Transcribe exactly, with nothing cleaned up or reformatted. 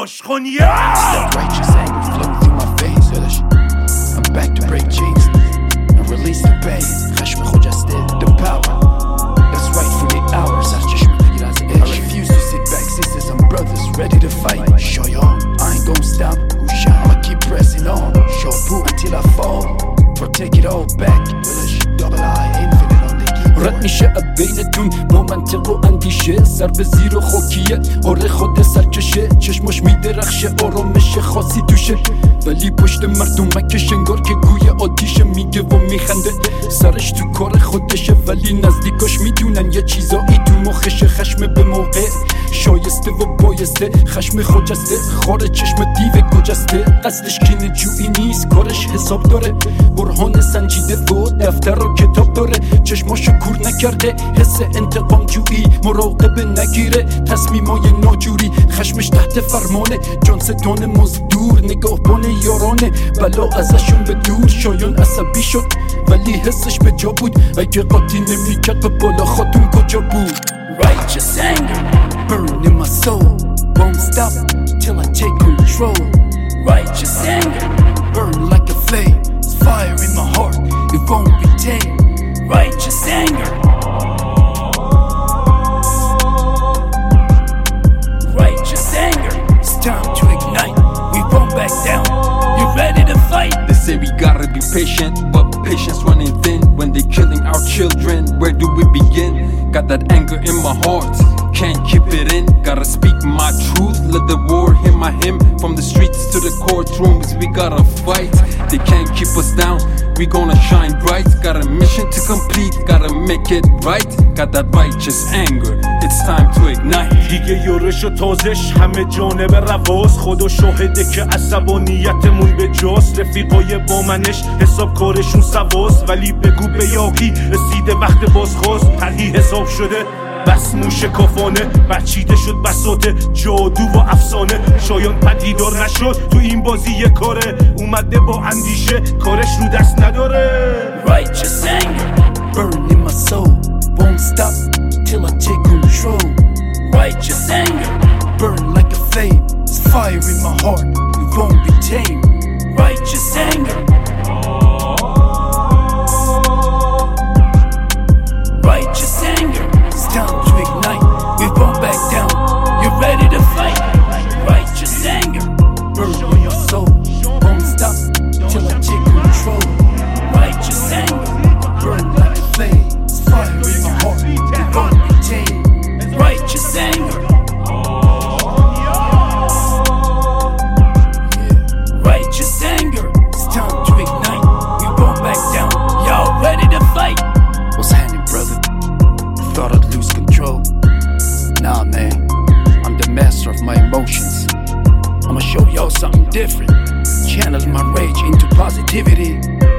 عاشقانیه. Righteous anger flowing through my veins. I'm back to break chains and release the pain. خشم خجسته the power that's right for the hours. از چشم بگیر از عشق. I refuse to sit back sisters and brothers ready to fight. Show y'all I ain't gon' stop. I'ma keep pressing on. Show boo until I fall. Or take it all back. Double I infinite on the keyboard. رد میشه بینتون با منطق و اندیشه. سر به زیر و خاکیه آره خود سرکشه. چشماش میدرخشه آرامش خاصی توشه. ولی پشت مردمکش انگار که گوی آتیشه. میگه و میخنده سرش تو کار خودشه. ولی نزدیکاش میدونن یه چیزایی تو مخشه. خشم به موقع شایسته و بایسته. خشم خجسته خار چشم دیو گجسته. قصدش کینه جویی نیست کارش حساب داره. برهان سنجیده و دفتر و کتاب داره. چشماشو کور نکرده حس انتقام جویی. مراقبه نگیره تصمیمای ناجوری. خشمش تحت فرمانه جان ستان مزدور. نگاهبان یارانه بلا ازشون به دور. شایان عصبی شد ولی حسش به جا بود. اگه قاطی نمیکرد به بالا خاتون کجا بود. Righteous anger burning in my soul. Won't stop till I take control. Righteous anger burn like a flame. It's fire in my heart, it won't be tamed. Righteous anger. Righteous anger. It's time to ignite. We won't back down. You ready to fight? They say we gotta be patient, but patience running thin. When they killing our children, where do we begin? Got that anger in my heart, can't keep it in. Gotta speak my truth, let the war hear my hymn. From the streets to the courtrooms, we gotta fight. They can't keep us down, we gonna shine bright. Got a mission to complete, gotta make it right. Got that righteous anger, it's time to ignite. دیگه یورش و تازش همه جانب رواز. خدا شاهده که عصبانیتمون به جاست. رفیقای با منش حساب کارشون سواز. ولی بگو به یاقی رسیده وقت بازخواست. طرحی حساب شده بس موشکافانه. بچیده شد بساط جادو و افسانه. شایان پدیدار نشد تو این بازی یه کاره. اومده با اندیشه کارش رو دست نداره. Righteous anger burn in my soul. Won't stop till I take control. Righteous anger burn like a flame. It's fire in my heart, it won't be tamed. Righteous anger. Righteous anger. It's time to ignite. We won't back down. You ready to fight? Righteous anger burn in my soul. Won't stop till I take control. Righteous anger burn like a flame. It's fire in my heart, it won't be tamed. Righteous anger. Righteous anger. It's time to ignite. We won't back down. Y'all ready to fight? What's happening, brother? Thought I'd lose control. Nah, man. I'm the master of my emotions. I'ma show y'all something different. Channel my rage into positivity.